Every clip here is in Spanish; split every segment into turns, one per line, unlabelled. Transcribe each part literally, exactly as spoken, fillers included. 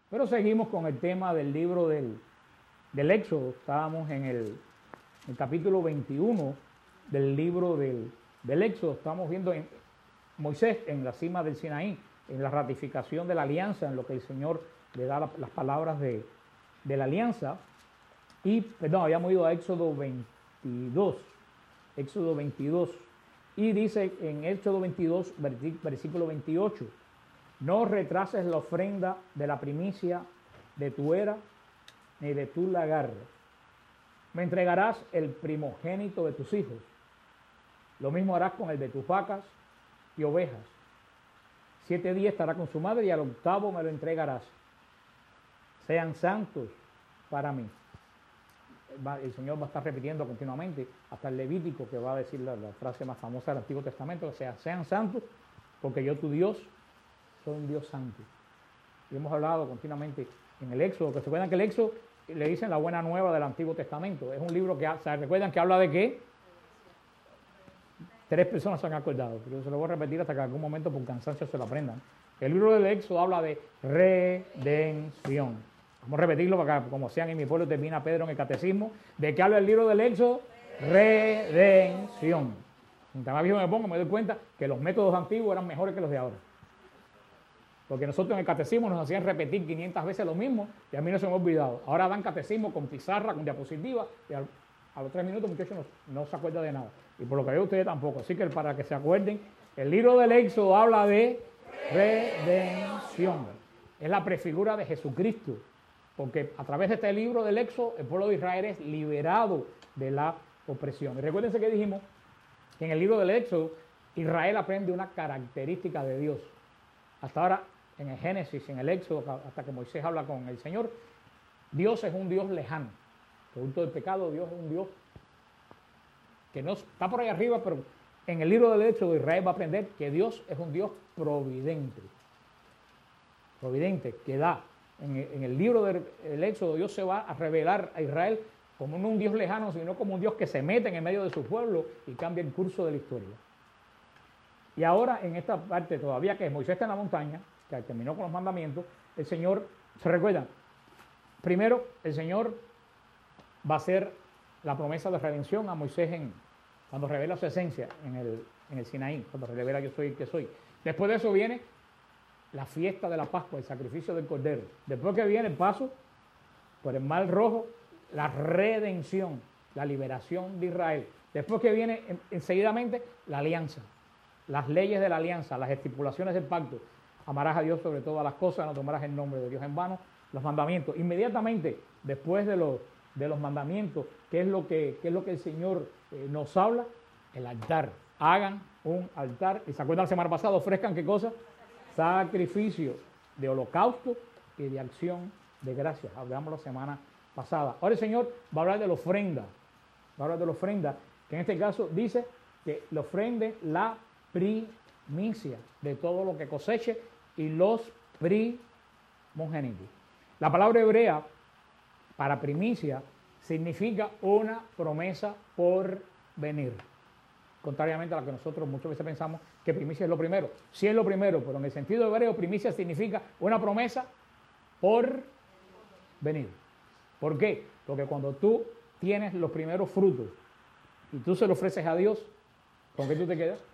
Pero seguimos con el tema del libro del, del Éxodo. Estábamos en el, el capítulo veintiuno del libro del, del Éxodo. Estamos viendo en Moisés en la cima del Sinaí, en la ratificación de la alianza, en lo que el Señor le da la, las palabras de, de la alianza. Y, perdón, habíamos ido a Éxodo veintidós. Éxodo veintidós. Y dice en Éxodo veintidós, versículo veintiocho, no retrases la ofrenda de la primicia de tu era ni de tu lagar. Me entregarás el primogénito de tus hijos. Lo mismo harás con el de tus vacas y ovejas. Siete días estará con su madre y al octavo me lo entregarás. Sean santos para mí. El Señor va a estar repitiendo continuamente hasta el Levítico, que va a decir la, la frase más famosa del Antiguo Testamento, que sea, sean santos porque yo tu Dios soy un Dios santo. Y hemos hablado continuamente en el Éxodo, que se acuerdan que el Éxodo le dicen la buena nueva del Antiguo Testamento. Es un libro que, ¿se recuerdan que habla de qué? Tres personas se han acordado, pero se lo voy a repetir hasta que en algún momento por cansancio se lo aprendan. El libro del Éxodo habla de redención. Vamos a repetirlo para que, como sean en mi pueblo, termina Pedro en el catecismo. ¿De qué habla el libro del Éxodo? Redención. Mientras más viejo me pongo, me doy cuenta que los métodos antiguos eran mejores que los de ahora. Porque nosotros en el catecismo nos hacían repetir quinientas veces lo mismo y a mí no se me ha olvidado. Ahora dan catecismo con pizarra, con diapositiva y a, a los tres minutos, muchachos, no, no se acuerda de nada. Y por lo que veo ustedes tampoco. Así que para que se acuerden, el libro del Éxodo habla de redención. Es la prefigura de Jesucristo. Porque a través de este libro del Éxodo, el pueblo de Israel es liberado de la opresión. Y recuérdense que dijimos que en el libro del Éxodo, Israel aprende una característica de Dios. Hasta ahora, en el Génesis, en el Éxodo, hasta que Moisés habla con el Señor, Dios es un Dios lejano. Producto del pecado, Dios es un Dios que no está por ahí arriba, pero en el libro del Éxodo, Israel va a aprender que Dios es un Dios providente. Providente, que da. En el, en el libro del Éxodo, Dios se va a revelar a Israel como no un Dios lejano, sino como un Dios que se mete en el medio de su pueblo y cambia el curso de la historia. Y ahora, en esta parte, todavía que Moisés está en la montaña, que terminó con los mandamientos, el Señor, ¿se recuerdan? Primero, el Señor va a hacer la promesa de redención a Moisés en, cuando revela su esencia en el, en el Sinaí, cuando revela yo soy el que soy. Después de eso viene la fiesta de la Pascua, el sacrificio del Cordero. Después que viene el paso por el Mar Rojo, la redención, la liberación de Israel. Después que viene en, enseguidamente la alianza, las leyes de la alianza, las estipulaciones del pacto. Amarás a Dios sobre todas las cosas, no tomarás el nombre de Dios en vano, los mandamientos. Inmediatamente después de los, de los mandamientos, ¿qué es lo que, qué es lo que el Señor eh, nos habla? El altar. Hagan un altar. ¿Y se acuerdan la semana pasada? Ofrezcan ¿qué cosa? Sacrificio de holocausto y de acción de gracias. Hablamos la semana pasada. Ahora el Señor va a hablar de la ofrenda. Va a hablar de la ofrenda, que en este caso dice que le ofrende la primicia de todo lo que coseche y los primogénitos. La palabra hebrea para primicia significa una promesa por venir. Contrariamente a lo que nosotros muchas veces pensamos que primicia es lo primero. Sí es lo primero, pero en el sentido hebreo primicia significa una promesa por venir. ¿Por qué? Porque cuando tú tienes los primeros frutos y tú se los ofreces a Dios, ¿con qué tú te quedas?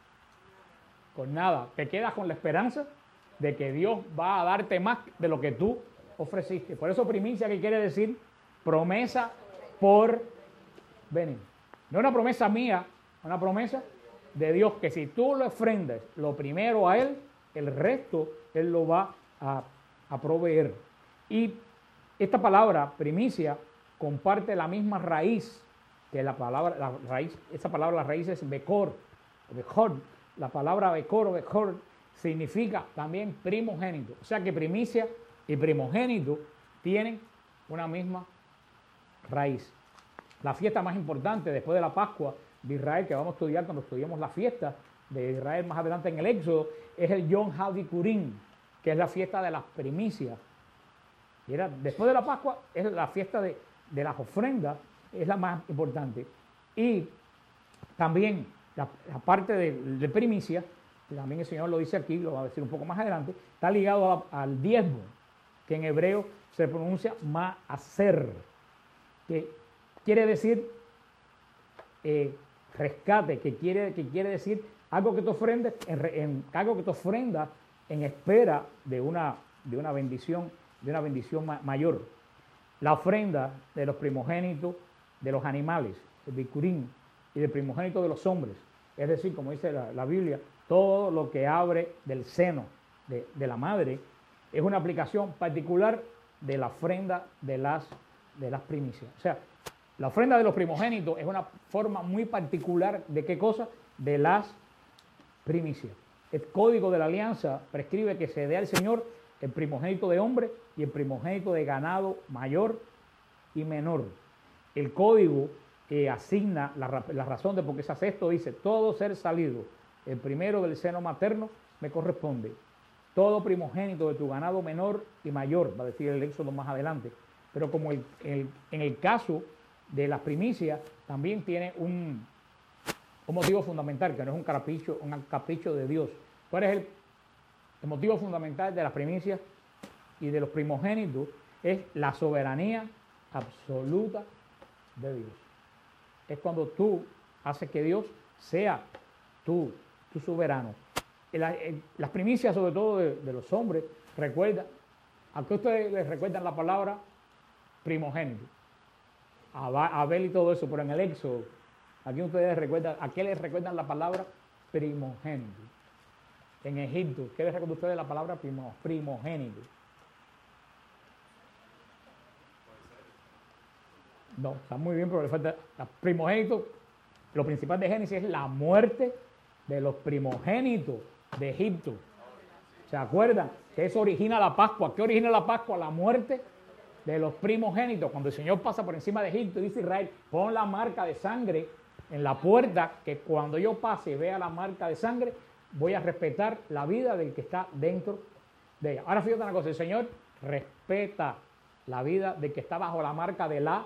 Con nada. Te quedas con la esperanza de que Dios va a darte más de lo que tú ofreciste. Por eso primicia, ¿qué quiere decir? Promesa por venir. No una promesa mía, una promesa de Dios, que si tú le ofrendes lo primero a Él, el resto Él lo va a, a proveer. Y esta palabra, primicia, comparte la misma raíz que la palabra, la raíz, esa palabra, la raíz es Bekor, Bekor. La palabra Bekor o Bekor significa también primogénito. O sea que primicia y primogénito tienen una misma raíz. La fiesta más importante después de la Pascua de Israel, que vamos a estudiar cuando estudiemos la fiesta de Israel más adelante en el Éxodo, es el Yom HaBikurim, que es la fiesta de las primicias. Y era, después de la Pascua es la fiesta de, de las ofrendas, es la más importante. Y también la, la parte de, de primicia, que también el Señor lo dice aquí, lo va a decir un poco más adelante, está ligado a, al diezmo, que en hebreo se pronuncia ma'aser, que quiere decir eh, rescate, que quiere, que quiere decir algo que te ofrenda en, en, algo que te ofrenda en espera de una, de una bendición, de una bendición ma mayor. La ofrenda de los primogénitos de los animales, el bicurín, y del primogénito de los hombres, es decir, como dice la, la Biblia, todo lo que abre del seno de, de la madre, es una aplicación particular de la ofrenda de las, de las primicias. O sea, la ofrenda de los primogénitos es una forma muy particular de qué cosa, de las primicias. El código de la alianza prescribe que se dé al Señor el primogénito de hombre y el primogénito de ganado mayor y menor. El código eh, asigna la, la razón de por qué se hace esto, dice, todo ser salido, el primero del seno materno, me corresponde. Todo primogénito de tu ganado menor y mayor, va a decir el Éxodo más adelante. Pero como el, el, en el caso de las primicias, también tiene un, un motivo fundamental, que no es un capricho, un capricho de Dios. ¿Cuál es el, el motivo fundamental de las primicias y de los primogénitos? Es la soberanía absoluta de Dios. Es cuando tú haces que Dios sea tú, tu soberano. La, el, las primicias, sobre todo de, de los hombres, recuerda, ¿a qué ustedes les recuerdan la palabra primogénito? A Abel y todo eso, pero en el Éxodo, aquí ustedes recuerdan, ¿a qué les recuerdan la palabra primogénito? En Egipto, ¿qué les recuerda a ustedes la palabra primo, primogénito? No, está muy bien, pero le falta primogénito. Lo principal de Génesis es la muerte de los primogénitos de Egipto. ¿Se acuerdan? Que eso origina la Pascua. ¿Qué origina la Pascua? La muerte de los primogénitos. Cuando el Señor pasa por encima de Egipto y dice a Israel, pon la marca de sangre en la puerta, que cuando yo pase y vea la marca de sangre, voy a respetar la vida del que está dentro de ella. Ahora fíjate una cosa, el Señor respeta la vida del que está bajo la marca de la...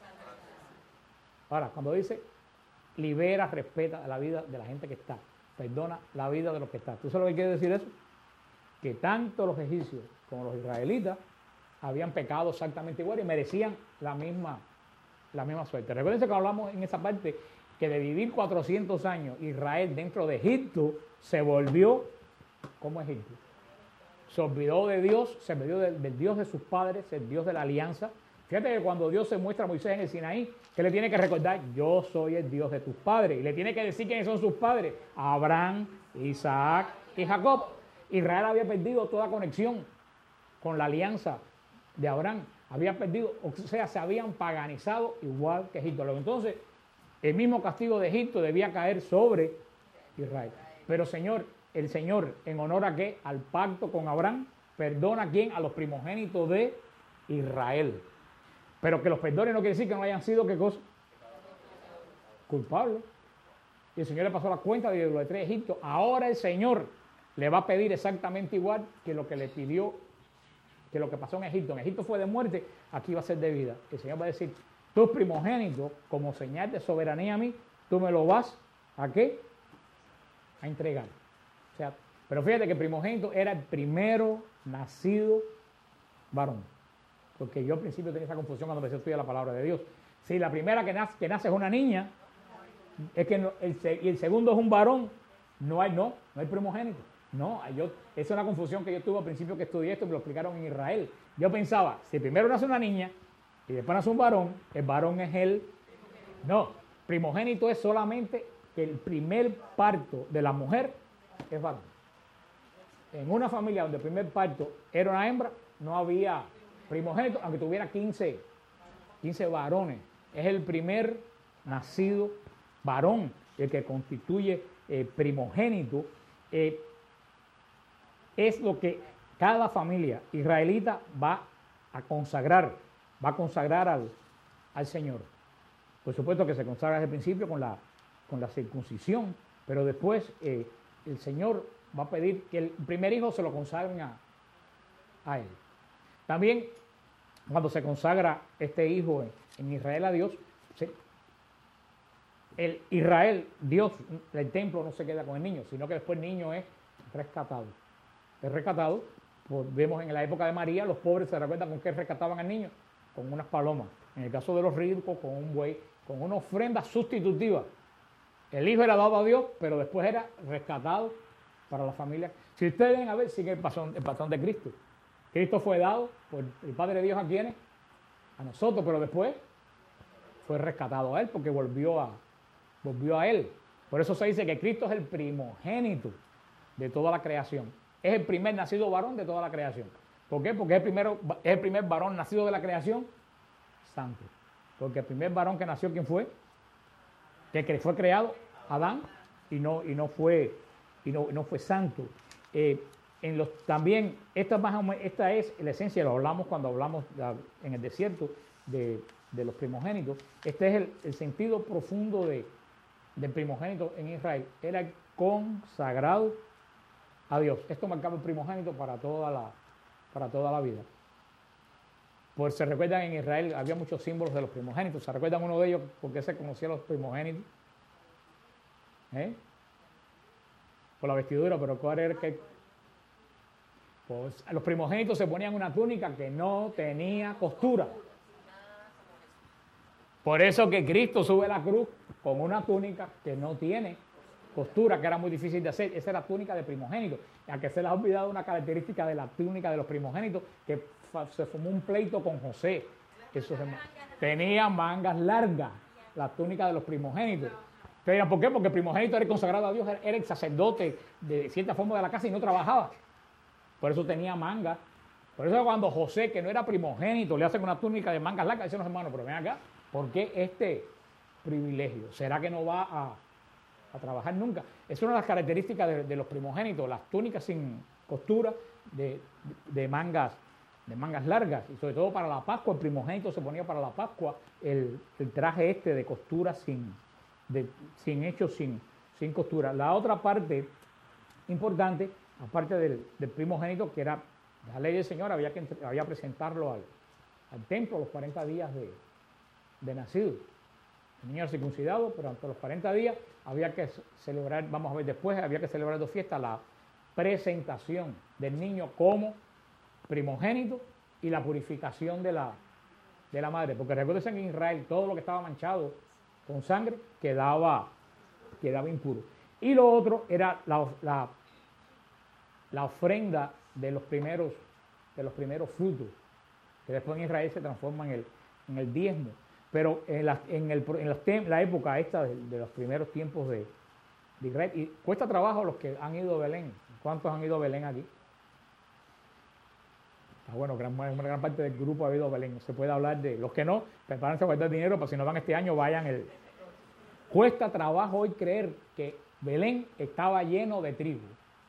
Ahora, cuando dice libera, respeta la vida de la gente que está, perdona la vida de los que están. ¿Tú sabes lo que quiere decir eso? Que tanto los egipcios como los israelitas habían pecado exactamente igual y merecían la misma, la misma suerte. Recuerden que hablamos en esa parte que de vivir cuatrocientos años Israel dentro de Egipto se volvió como Egipto. Se olvidó de Dios, se olvidó del, del Dios de sus padres, el Dios de la alianza. Fíjate que cuando Dios se muestra a Moisés en el Sinaí, que le tiene que recordar, yo soy el Dios de tus padres. Y le tiene que decir quiénes son sus padres, Abraham, Isaac y Jacob. Israel había perdido toda conexión con la alianza de Abraham. Había perdido, o sea, se habían paganizado igual que Egipto. Entonces, el mismo castigo de Egipto debía caer sobre Israel. Pero Señor, el Señor, en honor a qué? Al pacto con Abraham, perdona a quién? A los primogénitos de Israel. Pero que los perdone no quiere decir que no hayan sido, ¿qué cosa? Culpables. Y el Señor le pasó la cuenta de los tres de Egipto. Ahora el Señor le va a pedir exactamente igual que lo que le pidió, que lo que pasó en Egipto. En Egipto fue de muerte, aquí va a ser de vida. El Señor va a decir, tus primogénitos, como señal de soberanía a mí, tú me lo vas a qué? A entregar. O sea, pero fíjate que el primogénito era el primero nacido varón. Porque yo al principio tenía esa confusión cuando empecé a estudiar la palabra de Dios. Si la primera que nace, que nace es una niña, es que no, el, y el segundo es un varón, no hay, no, no hay primogénito. No, yo, esa es una confusión que yo tuve al principio que estudié esto y me lo explicaron en Israel. Yo pensaba, si primero nace una niña y después nace un varón, el varón es el... No, primogénito es solamente que el primer parto de la mujer es varón. En una familia donde el primer parto era una hembra, no había primogénito, aunque tuviera quince, quince varones. Es el primer nacido varón, el que constituye eh, primogénito. Eh, es lo que cada familia israelita va a consagrar, va a consagrar al, al Señor. Por supuesto que se consagra desde el principio con la, con la circuncisión, pero después eh, el Señor va a pedir que el primer hijo se lo consagren a, a él. También, cuando se consagra este hijo en, en Israel a Dios, se, el Israel, Dios, el templo no se queda con el niño, sino que después el niño es rescatado. Es rescatado Pues vemos en la época de María, los pobres se recuerdan con qué rescataban al niño, con unas palomas. En el caso de los ricos, con un buey, con una ofrenda sustitutiva. El hijo era dado a Dios, pero después era rescatado para la familia. Si ustedes ven a ver, sigue el patrón, el patrón de Cristo. Cristo fue dado por el Padre de Dios a quienes, a nosotros, pero después fue rescatado a él porque volvió a, volvió a él. Por eso se dice que Cristo es el primogénito de toda la creación. Es el primer nacido varón de toda la creación. ¿Por qué? Porque es el, primero, es el primer varón nacido de la creación santo. Porque el primer varón que nació, ¿quién fue? Que fue creado, Adán, y no, y no, fue, y no, no fue santo. Eh, en los, también, esta, más o menos, esta es la esencia, lo hablamos cuando hablamos de, en el desierto de, de los primogénitos. Este es el, el sentido profundo de, del primogénito en Israel. Era el consagrado a Dios. Esto marcaba el primogénito para toda la, para toda la vida. Pues se recuerdan, en Israel había muchos símbolos de los primogénitos. ¿Se recuerdan uno de ellos? ¿Por qué se conocían los primogénitos? ¿Eh? Por la vestidura, pero ¿cuál era el que? Pues los primogénitos se ponían una túnica que no tenía costura. Por eso que Cristo sube a la cruz con una túnica que no tiene costura, que era muy difícil de hacer. Esa era la túnica de primogénito. A que se les ha olvidado una característica de la túnica de los primogénitos, que se formó un pleito con José. Eso se, tenía mangas largas, la túnica de los primogénitos. Pero ¿por qué? Porque el primogénito era el consagrado a Dios, era el sacerdote de cierta forma de la casa y no trabajaba. Por eso tenía mangas. Por eso cuando José, que no era primogénito, le hacen una túnica de mangas largas, dicen los hermanos, pero ven acá, ¿por qué este privilegio? ¿Será que no va a, a trabajar nunca? Es una de las características de, de los primogénitos, las túnicas sin costura, de, de, mangas, de mangas largas, y sobre todo para la Pascua. El primogénito se ponía para la Pascua el, el traje este de costura sin, de, sin hecho sin, sin costura. La otra parte importante, aparte del, del primogénito, que era la ley del Señor, había que había presentarlo al, al templo a los cuarenta días de, de nacido. El niño era circuncidado, pero ante los cuarenta días había que celebrar, vamos a ver después, había que celebrar dos fiestas, la presentación del niño como primogénito y la purificación de la, de la madre. Porque recuerden que en Israel todo lo que estaba manchado con sangre quedaba, quedaba impuro. Y lo otro era la, la, la ofrenda de los primeros, de los primeros frutos, que después en Israel se transforma en el, en el diezmo. Pero en la, en el, en la, la época esta de, de los primeros tiempos de, de Israel, y cuesta trabajo los que han ido a Belén. ¿Cuántos han ido a Belén aquí? Ah, bueno, gran, una gran parte del grupo ha ido a Belén. Se puede hablar de los que no, prepárense a guardar dinero para si no van este año, vayan. El... Cuesta trabajo hoy creer que Belén estaba lleno de trigo.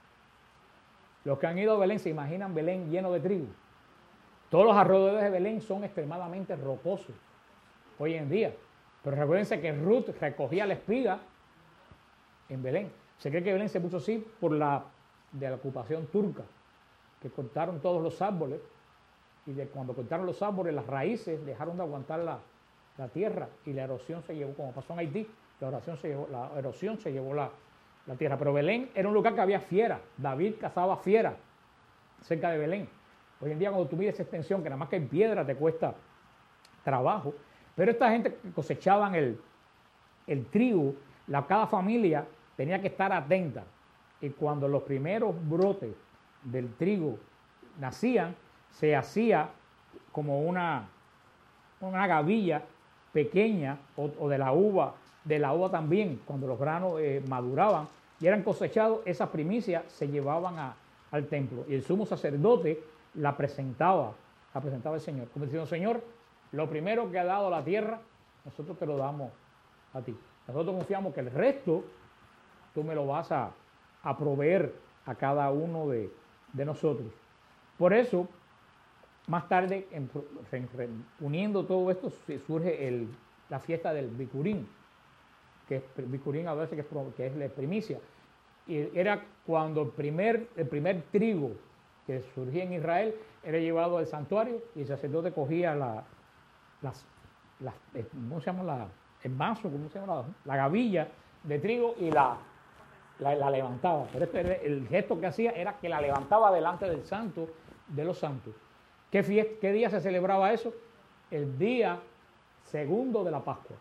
Los que han ido a Belén se imaginan Belén lleno de trigo. Todos los alrededores de Belén son extremadamente rocosos hoy en día. Pero recuérdense que Ruth recogía la espiga en Belén. Se cree que Belén se puso así por la, de la ocupación turca, que cortaron todos los árboles, y de cuando cortaron los árboles, las raíces dejaron de aguantar la, la tierra, y la erosión se llevó, como pasó en Haití, la erosión se llevó la, erosión se llevó la, la tierra. Pero Belén era un lugar que había fiera. David cazaba fiera cerca de Belén. Hoy en día cuando tú mides esa extensión, que nada más que en piedra te cuesta trabajo, pero esta gente cosechaban el, el trigo, la, cada familia tenía que estar atenta, y cuando los primeros brotes del trigo nacían, se hacía como una, una gavilla pequeña, o, o de la uva, de la uva también, cuando los granos eh, maduraban y eran cosechados, esas primicias se llevaban a, al templo, y el sumo sacerdote la presentaba, la presentaba al Señor, como diciendo: Señor, lo primero que ha dado la tierra, nosotros te lo damos a ti. Nosotros confiamos que el resto tú me lo vas a, a proveer a cada uno de, de nosotros. Por eso, más tarde, en, en, uniendo todo esto, surge el, la fiesta del Bicurín, que es Bicurín a veces que es, que es la primicia. Y era cuando el primer, el primer trigo que surgía en Israel era llevado al santuario, y el sacerdote cogía la, las, las, ¿cómo se llama? La, el mazo, ¿cómo se llama? La, la gavilla de trigo, y la, la, la levantaba. Pero este, el gesto que hacía era que la levantaba delante del santo de los Santos. ¿Qué, fiesta, ¿Qué día se celebraba eso? El día segundo de la Pascua.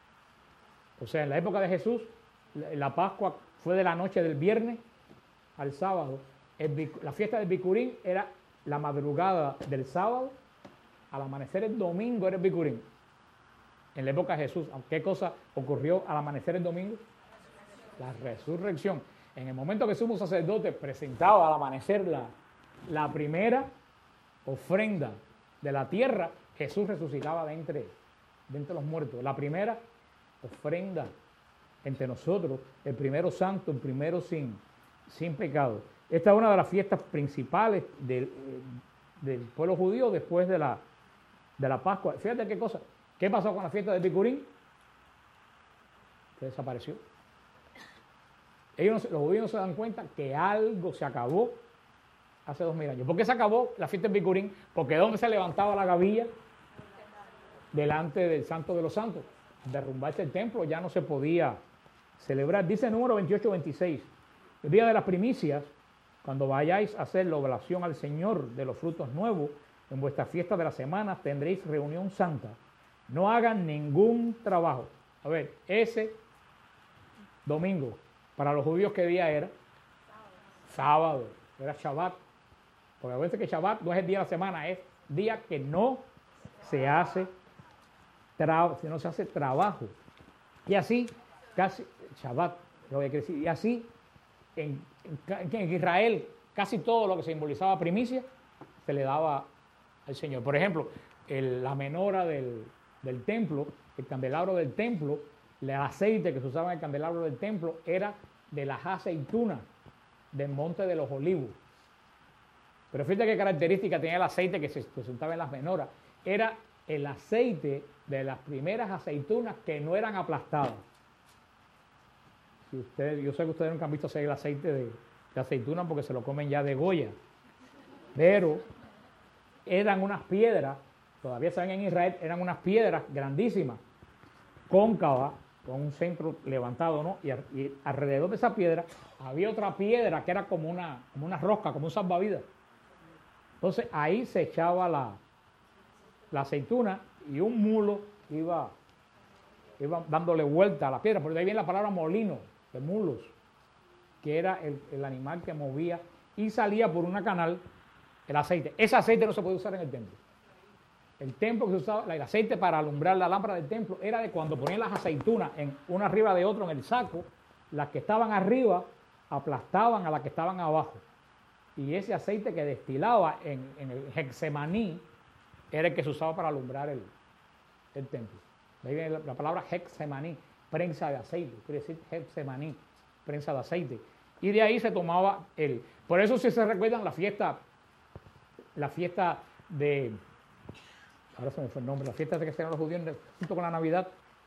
O sea, en la época de Jesús, la Pascua fue de la noche del viernes al sábado. El, la fiesta del Bicurín era la madrugada del sábado, al amanecer el domingo era el Bicurín. En la época de Jesús, ¿qué cosa ocurrió al amanecer el domingo? La resurrección. En el momento que el sumo sacerdote presentaba al amanecer la, la primera ofrenda de la tierra, Jesús resucitaba de entre, de entre los muertos. La primera ofrenda entre nosotros, el primero santo, el primero sin, sin pecado. Esta es una de las fiestas principales del, del pueblo judío después de la, de la Pascua. Fíjate qué cosa. ¿Qué pasó con la fiesta del Bicurín? Que desapareció. Ellos, los judíos no se dan cuenta que algo se acabó hace dos mil años. ¿Por qué se acabó la fiesta del Bicurín? Porque ¿dónde se levantaba la gavilla? Delante del Santo de los Santos. Derrumbarse el templo, ya no se podía celebrar. Dice el número veintiocho veintiséis, el día de las primicias, cuando vayáis a hacer la oblación al Señor de los frutos nuevos, en vuestra fiesta de la semana tendréis reunión santa. No hagan ningún trabajo. A ver, ese domingo, para los judíos, ¿qué día era? Sábado. Sábado. Era Shabbat. Porque a veces que Shabbat no es el día de la semana, es día que no se hace trabajo, si no se hace trabajo. Y así, casi, Shabbat, lo voy a decir, y así, en, en, en Israel, casi todo lo que simbolizaba primicia, se le daba al Señor. Por ejemplo, el, la menora del, del templo, el candelabro del templo, el aceite que se usaba en el candelabro del templo era de las aceitunas del monte de los olivos. Pero fíjate qué característica tenía el aceite que se presentaba en las menoras. Era el aceite de las primeras aceitunas que no eran aplastadas. Si ustedes, yo sé que ustedes nunca han visto hacer el aceite de, de aceituna porque se lo comen ya de Goya. Pero eran unas piedras, todavía se ven en Israel, eran unas piedras grandísimas, cóncavas, con un centro levantado, ¿no? Y, y alrededor de esa piedra había otra piedra que era como una, como una rosca, como un salvavidas. Entonces ahí se echaba la, la aceituna y un mulo iba, iba dándole vuelta a la piedra. Por ahí viene la palabra molino, de mulos, que era el, el animal que movía y salía por una canal el aceite. Ese aceite no se puede usar en el templo. El templo que se usaba, el aceite para alumbrar la lámpara del templo era de cuando ponían las aceitunas en una arriba de otro en el saco, las que estaban arriba aplastaban a las que estaban abajo. Y ese aceite que destilaba en, en el Hexemaní era el que se usaba para alumbrar el, el templo. De ahí viene la, la palabra Hexemaní, prensa de aceite, quiere decir Hexemaní, prensa de aceite. Y de ahí se tomaba el... Por eso si se recuerdan la fiesta, la fiesta de... Ahora se me fue el nombre, la fiesta de que se dan los judíos junto con la Navidad.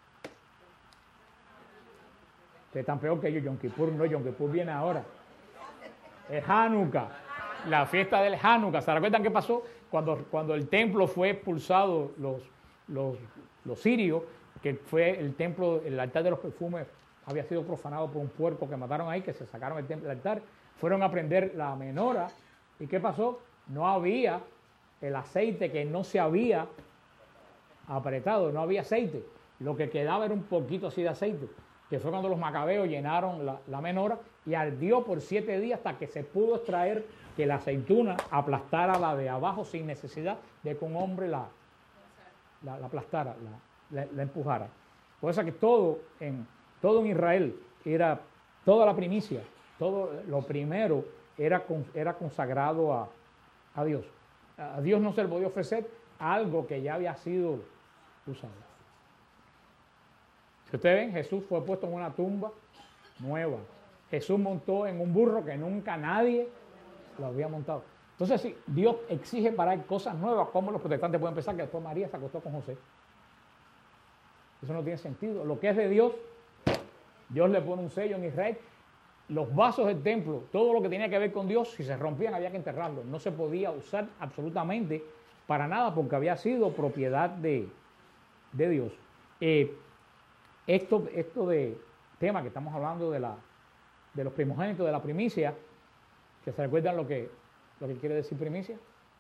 Que es tan peor que ellos, Yom Kippur, no, Yom Kippur viene ahora. Es Hanukkah, la fiesta del Hanukkah. ¿Se recuerdan qué pasó? Cuando, cuando el templo fue expulsado, los, los, los sirios, que fue el templo, el altar de los perfumes, había sido profanado por un puerco que mataron ahí, que se sacaron el, templo, el altar, fueron a prender la menora. ¿Y qué pasó? No había el aceite, que no se había apretado, no había aceite. Lo que quedaba era un poquito así de aceite, que fue cuando los macabeos llenaron la, la menora y ardió por siete días hasta que se pudo extraer que la aceituna aplastara la de abajo sin necesidad de que un hombre la, la, la aplastara, la, la, la empujara. Por eso que todo en, todo en Israel era, toda la primicia, todo lo primero era, era consagrado a, a Dios. A Dios no se le podía ofrecer algo que ya había sido usado. Si ustedes ven, Jesús fue puesto en una tumba nueva. Jesús montó en un burro que nunca nadie lo había montado. Entonces, si Dios exige para él cosas nuevas, ¿cómo los protestantes pueden pensar que después María se acostó con José? Eso no tiene sentido. Lo que es de Dios, Dios le pone un sello en Israel. Los vasos del templo, todo lo que tenía que ver con Dios, si se rompían había que enterrarlos. No se podía usar absolutamente para nada porque había sido propiedad de, de Dios. Eh, esto, esto de tema que estamos hablando de, la, de los primogénitos, de la primicia, que se recuerdan lo que, lo que quiere decir primicia.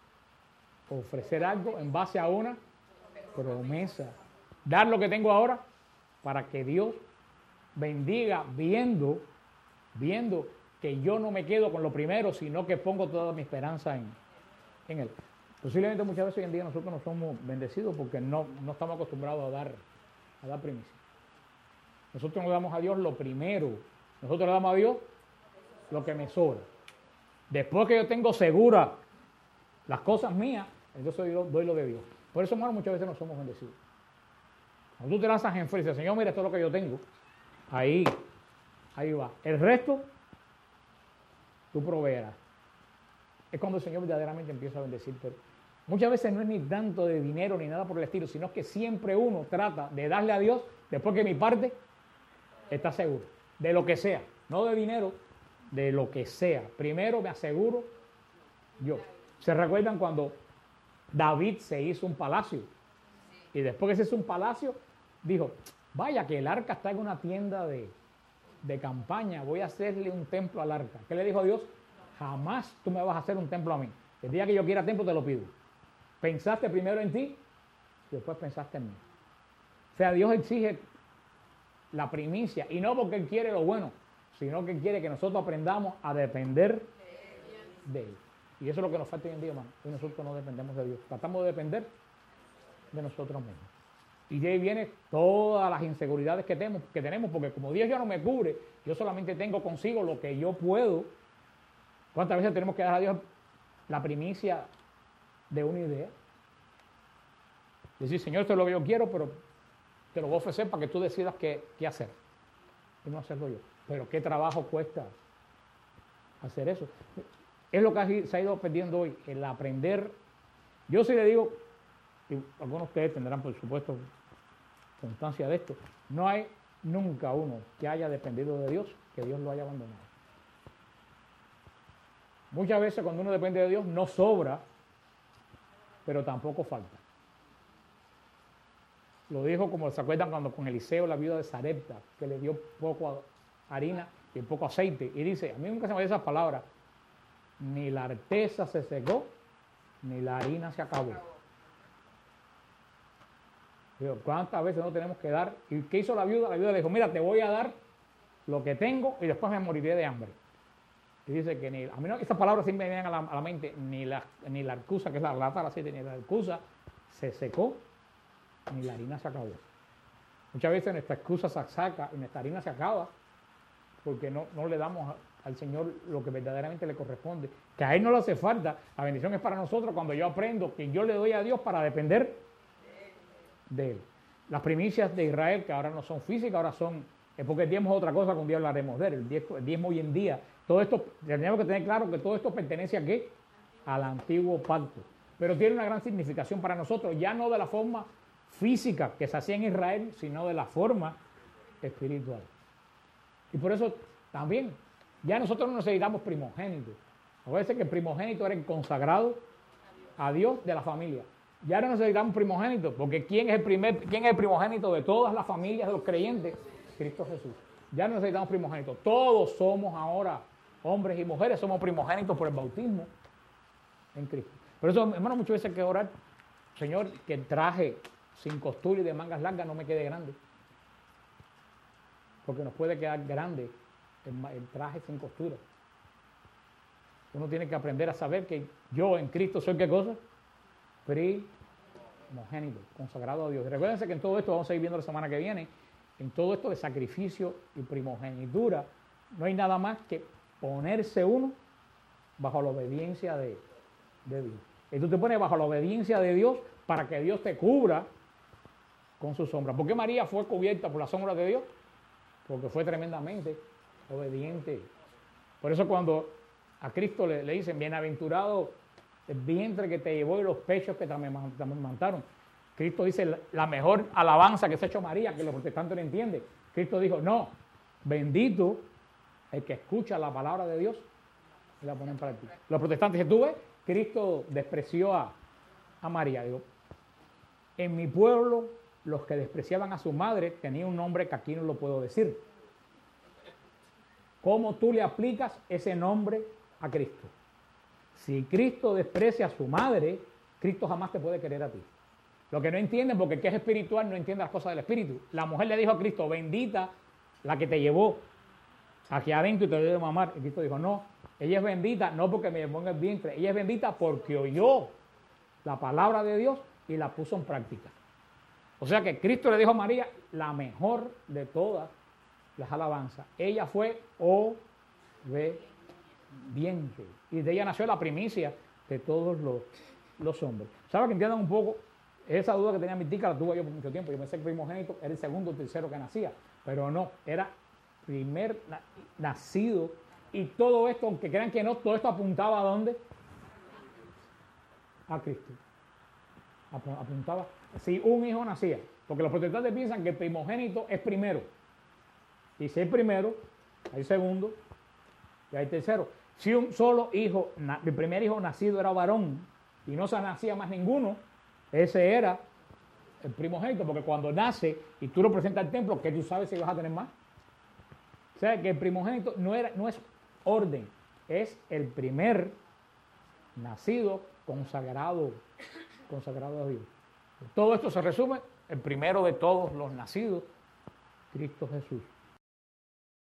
Ofrecer algo en base a una promesa. Dar lo que tengo ahora para que Dios bendiga viendo, viendo que yo no me quedo con lo primero, sino que pongo toda mi esperanza en, en Él. Posiblemente muchas veces hoy en día nosotros no somos bendecidos porque no, no estamos acostumbrados a dar, a dar primicia. Nosotros no damos a Dios lo primero. Nosotros le damos a Dios lo que me sobra. Después que yo tengo segura las cosas mías, entonces yo doy lo de Dios. Por eso, hermano, muchas veces no somos bendecidos. Cuando tú te lanzas en fe y dices, Señor, mira, esto es lo que yo tengo. Ahí, ahí va. El resto, tú proveerás. Es cuando el Señor verdaderamente empieza a bendecir. Pero muchas veces no es ni tanto de dinero ni nada por el estilo, sino que siempre uno trata de darle a Dios después que mi parte está seguro. De lo que sea. No de dinero, de lo que sea. Primero me aseguro yo. ¿Se recuerdan cuando David se hizo un palacio? Y después que se hizo un palacio, dijo, vaya que el arca está en una tienda de, de campaña, voy a hacerle un templo al arca. ¿Qué le dijo a Dios? Jamás tú me vas a hacer un templo a mí. El día que yo quiera templo te lo pido. Pensaste primero en ti y después pensaste en mí. O sea, Dios exige la primicia y no porque Él quiere lo bueno, sino que Él quiere que nosotros aprendamos a depender de Él. Y eso es lo que nos falta hoy en día, hermano. Hoy nosotros no dependemos de Dios. Tratamos de depender de nosotros mismos. Y de ahí vienen todas las inseguridades que tenemos, que tenemos, porque como Dios ya no me cubre, yo solamente tengo consigo lo que yo puedo. ¿Cuántas veces tenemos que dar a Dios la primicia de una idea? Decir, Señor, esto es lo que yo quiero, pero te lo voy a ofrecer para que tú decidas qué, qué hacer. Y no hacerlo yo. Pero qué trabajo cuesta hacer eso. Es lo que se ha ido perdiendo hoy, el aprender. Yo sí le digo, y algunos de ustedes tendrán por supuesto constancia de esto, no hay nunca uno que haya dependido de Dios, que Dios lo haya abandonado. Muchas veces cuando uno depende de Dios no sobra, pero tampoco falta. Lo dijo como se acuerdan cuando con Eliseo, la viuda de Sarepta, que le dio poco harina y poco aceite, y dice, a mí nunca se me dio esas palabras, ni la arteza se secó, ni la harina se acabó. Digo, ¿cuántas veces no tenemos que dar? ¿Y qué hizo la viuda? La viuda le dijo, mira, te voy a dar lo que tengo y después me moriré de hambre. Y dice que ni, a mí no, esas palabras siempre me vienen a la, a la mente, ni la, ni la arcusa, que es la lata del aceite, ni la arcusa se secó, ni la harina se acabó. Muchas veces nuestra excusa se saca y nuestra harina se acaba porque no, no le damos a, al Señor lo que verdaderamente le corresponde. Que a Él no le hace falta, la bendición es para nosotros cuando yo aprendo que yo le doy a Dios para depender de Él. Las primicias de Israel, que ahora no son físicas, ahora son, es porque el diezmo es otra cosa que un día hablaremos de él. El diezmo, el diezmo hoy en día, todo esto, tenemos que tener claro que todo esto pertenece a ¿qué? Al antiguo pacto. Pero tiene una gran significación para nosotros, ya no de la forma física que se hacía en Israel, sino de la forma espiritual. Y por eso también, ya nosotros no necesitamos primogénitos. A veces que el primogénito era el consagrado a Dios de la familia. Ya no necesitamos primogénito, porque ¿quién es el primer, quién es el primogénito de todas las familias de los creyentes? Cristo Jesús. Ya no necesitamos primogénito. Todos somos ahora, hombres y mujeres, somos primogénitos por el bautismo en Cristo. Por eso, hermano, muchas veces hay que orar, Señor, que el traje sin costura y de mangas largas no me quede grande. Porque nos puede quedar grande el, el traje sin costura. Uno tiene que aprender a saber que yo en Cristo soy ¿qué cosa? Primogénito, consagrado a Dios. Recuérdense que en todo esto, vamos a ir viendo la semana que viene, en todo esto de sacrificio y primogenitura, no hay nada más que ponerse uno bajo la obediencia de, de Dios. Y tú te pones bajo la obediencia de Dios para que Dios te cubra con su sombra. ¿Por qué María fue cubierta por la sombra de Dios? Porque fue tremendamente obediente. Por eso cuando a Cristo le, le dicen, bienaventurado el vientre que te llevó y los pechos que te amamantaron. Cristo dice la, la mejor alabanza que se ha hecho María, que los protestantes no entienden. Cristo dijo, no, bendito el que escucha la palabra de Dios y la pone en práctica. Los protestantes, si tú ves, Cristo despreció a, a María. Digo, en mi pueblo, los que despreciaban a su madre tenían un nombre que aquí no lo puedo decir. ¿Cómo tú le aplicas ese nombre a Cristo? Si Cristo desprecia a su madre, Cristo jamás te puede querer a ti. Lo que no entienden, porque el que es espiritual no entiende las cosas del espíritu. La mujer le dijo a Cristo, bendita la que te llevó aquí adentro y te dio de mamar. Y Cristo dijo, no, ella es bendita no porque me llevó en el vientre, ella es bendita porque oyó la palabra de Dios y la puso en práctica. O sea que Cristo le dijo a María la mejor de todas las alabanzas. Ella fue obediente y de ella nació la primicia de todos los, los hombres. ¿Saben que entiendan un poco? Esa duda que tenía mi tica la tuve yo por mucho tiempo. Yo pensé que el primogénito era el segundo o tercero que nacía, pero no, era primer nacido. Y todo esto, aunque crean que no, todo esto apuntaba ¿a dónde? A Cristo. Apuntaba. Si un hijo nacía, porque los protestantes piensan que el primogénito es primero. Y si es primero, hay segundo y hay tercero. Si un solo hijo, el primer hijo nacido era varón y no se nacía más ninguno, ese era el primogénito, porque cuando nace y tú lo presentas al templo, ¿qué tú sabes si vas a tener más? O sea, que el primogénito no, era, no es orden, es el primer nacido consagrado, consagrado a Dios. Todo esto se resume, el primero de todos los nacidos, Cristo Jesús.